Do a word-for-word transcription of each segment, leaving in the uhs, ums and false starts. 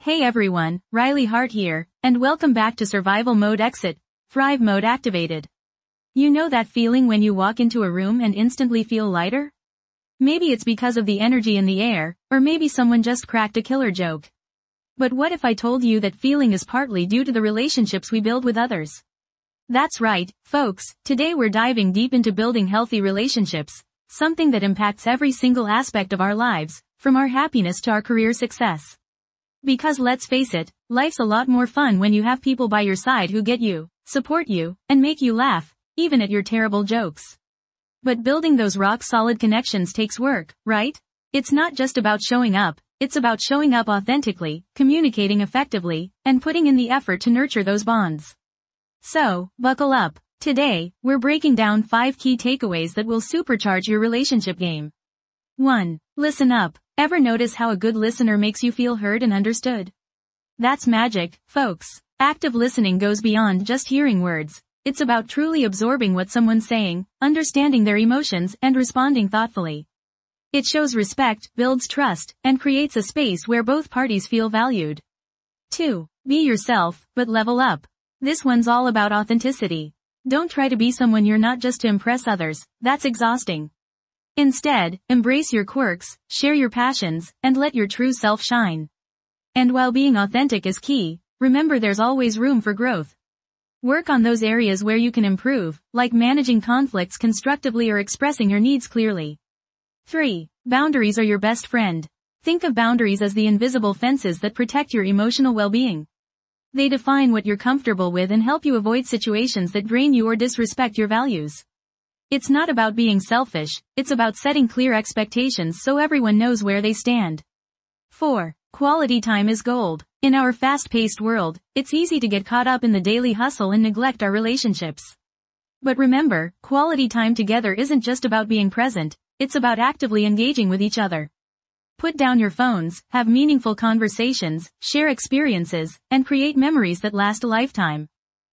Hey everyone, Riley Hart here, and welcome back to Survival Mode Exit, Thrive Mode Activated. You know that feeling when you walk into a room and instantly feel lighter? Maybe it's because of the energy in the air, or maybe someone just cracked a killer joke. But what if I told you that feeling is partly due to the relationships we build with others? That's right, folks, today we're diving deep into building healthy relationships, something that impacts every single aspect of our lives, from our happiness to our career success. Because let's face it, life's a lot more fun when you have people by your side who get you, support you, and make you laugh, even at your terrible jokes. But building those rock-solid connections takes work, right? It's not just about showing up, it's about showing up authentically, communicating effectively, and putting in the effort to nurture those bonds. So, buckle up. Today, we're breaking down five key takeaways that will supercharge your relationship game. one. Listen up. Ever notice how a good listener makes you feel heard and understood? That's magic, folks. Active listening goes beyond just hearing words. It's about truly absorbing what someone's saying, understanding their emotions, and responding thoughtfully. It shows respect, builds trust, and creates a space where both parties feel valued. two. Be yourself, but level up. This one's all about authenticity. Don't try to be someone you're not just to impress others, that's exhausting. Instead, embrace your quirks, share your passions, and let your true self shine. And while being authentic is key, remember there's always room for growth. Work on those areas where you can improve, like managing conflicts constructively or expressing your needs clearly. three. Boundaries are your best friend. Think of boundaries as the invisible fences that protect your emotional well-being. They define what you're comfortable with and help you avoid situations that drain you or disrespect your values. It's not about being selfish, it's about setting clear expectations so everyone knows where they stand. four. Quality time is gold. In our fast-paced world, it's easy to get caught up in the daily hustle and neglect our relationships. But remember, quality time together isn't just about being present, it's about actively engaging with each other. Put down your phones, have meaningful conversations, share experiences, and create memories that last a lifetime.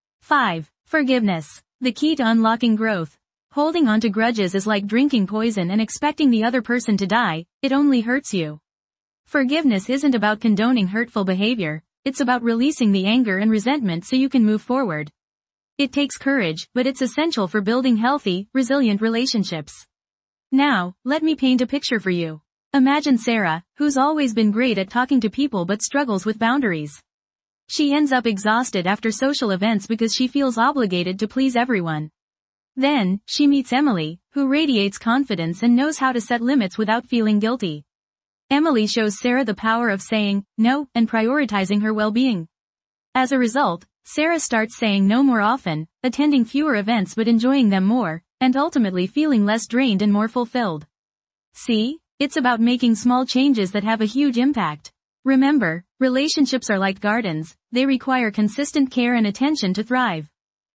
five. Forgiveness. The key to unlocking growth. Holding on to grudges is like drinking poison and expecting the other person to die, it only hurts you. Forgiveness isn't about condoning hurtful behavior, it's about releasing the anger and resentment so you can move forward. It takes courage, but it's essential for building healthy, resilient relationships. Now, let me paint a picture for you. Imagine Sarah, who's always been great at talking to people but struggles with boundaries. She ends up exhausted after social events because she feels obligated to please everyone. Then, she meets Emily, who radiates confidence and knows how to set limits without feeling guilty. Emily shows Sarah the power of saying no and prioritizing her well-being. As a result, Sarah starts saying no more often, attending fewer events but enjoying them more, and ultimately feeling less drained and more fulfilled. See? It's about making small changes that have a huge impact. Remember, relationships are like gardens, they require consistent care and attention to thrive.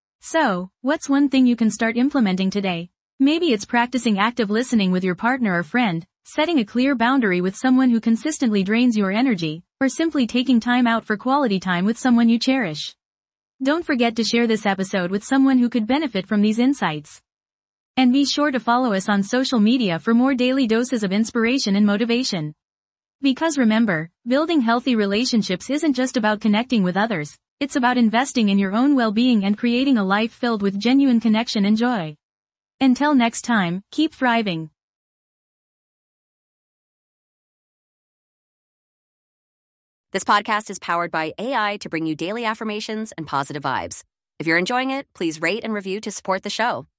So, what's one thing you can start implementing today? Maybe it's practicing active listening with your partner or friend, setting a clear boundary with someone who consistently drains your energy, or simply taking time out for quality time with someone you cherish. Don't forget to share this episode with someone who could benefit from these insights. And be sure to follow us on social media for more daily doses of inspiration and motivation. Because remember, building healthy relationships isn't just about connecting with others, it's about investing in your own well-being and creating a life filled with genuine connection and joy. Until next time, keep thriving. This podcast is powered by A I to bring you daily affirmations and positive vibes. If you're enjoying it, please rate and review to support the show.